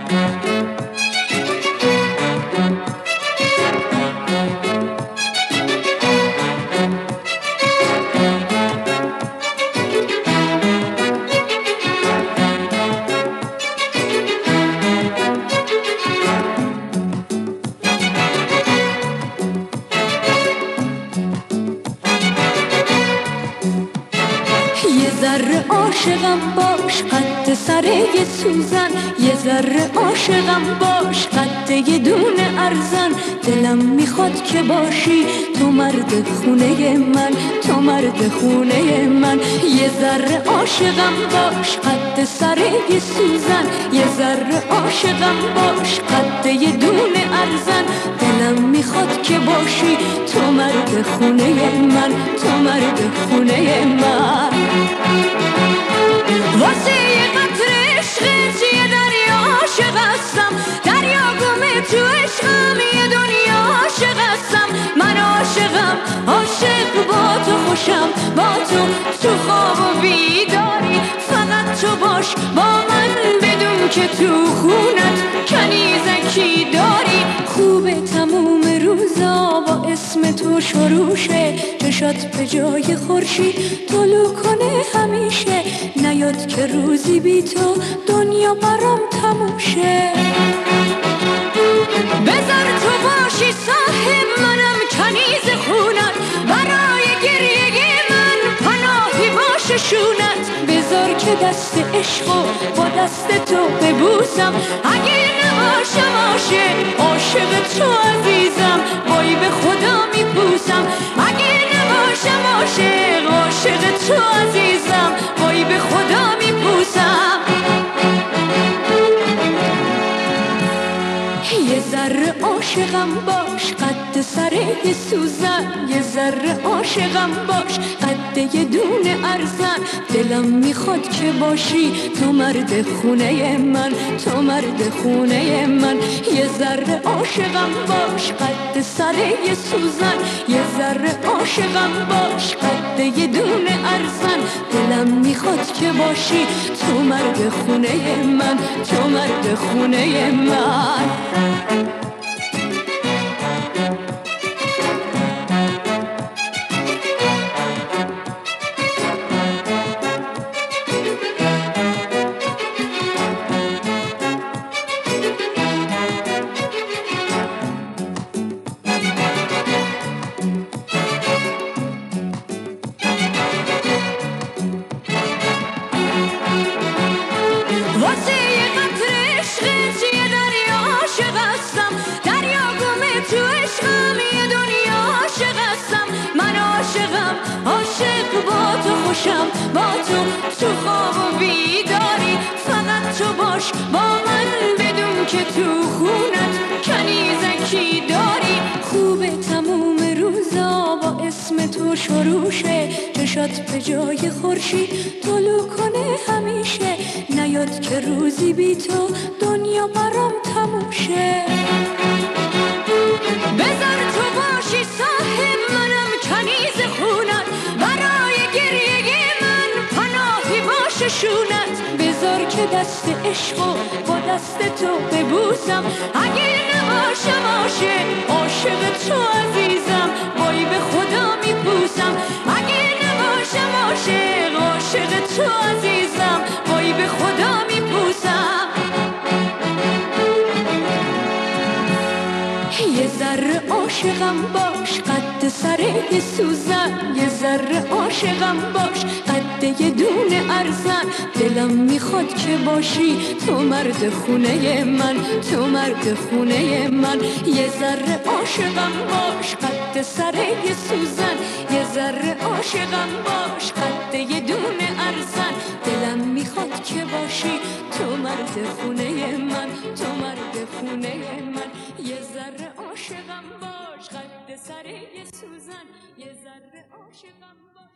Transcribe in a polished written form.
یه ذره عاشقم باش قد سر یه سوزن، یه ذره عاشقم باش قد یه دونه ارزن. دلم میخواد که باشی تو مرد خونه من، تو مرد خونه من. یه ذره عاشقم باش قد سر یه سوزن، یه ذره عاشقم باش قد یه دونه ارزن. دلم میخواد که باشی تو مرد خونه من، تو مرد خونه من. واسه یه قطره عشقت یه دریا عاشق هستم، دریا گمه تو عشقم یه دنیا عاشق هستم. من عاشقم، عاشق با تو خوشم، با تو خواب و بیداری. فقط تو باش با من بدون که تو خونت کنیزکی داری. خوبه تموم روزا با اسم تو شروع شه، چشات به جای خورشید طلوع کنه همیشه. نیاد که روزی بی تو دنیا برام تموم شه. بذار تو باشی صاحب منم کنیز خونت، برای گریه من پناهی باشه شونت. بذار که دست عشقو با دست تو ببوسم، اگه نباشم عاشق تو عزیزم وای به خدا میپوسم. اگه نباشم عاشق تو عزیزم وای به خدا میپوسم. یه ذره عاشقم باش قد سر یه سوزن، یه ذره عاشقم باش قد یه دونه ارزن. دلم میخواد که باشی تو مرد خونه من، تو مرد خونه من. یه ذره عاشقم باش قد سر یه سوزن، یه ذره عاشقم باش قد یه دونه ارزن. دلم میخواد که باشی تو مرد خونه من، تو مرد خونه من. واسه یه قطره عشقت یه دریا عاشق هستم، دریا گمه تو عشقم یه دنیا عاشق هستم. من عاشقم، عاشق با تو خوشم، با تو خواب و بیداری. فقط تو باش با من بدون که تو خونت کنیزکی داری. خوبه تموم روزا با اسم تو شروع شه، چشات به جای خورشید طلوع کنه همیشه. نیاد که روزی بی تو دنیا برام تموم شه. بذار تو باشی صاحب منم کنیز خونت، برای گریه من پناهی باشه شونت. بذار که دست عشقو با دست تو ببوسم، اگه نباشم عاشق تو عزیزم وای به خدا میپوسم. اگه نباشم عاشق تو عزیزم وای به خدا میپوسم. یه ذره عاشقم باش قد سر یه سوزن، یه ذره عاشقم باش قد یه دونه ارزن. دلم میخواد که باشی تو مرد خونه من، تو مرد خونه من. یه ذره عاشقم باش قد سر یه سوزن، یه ذره عاشقم باش قد یه دونه ارزن. دلم میخواد که باشی تو مرد خونه من، تو مرد خونه من. یه ذره عاشقم باش قد سر یه سوزن، یه ذره عاشقم باش.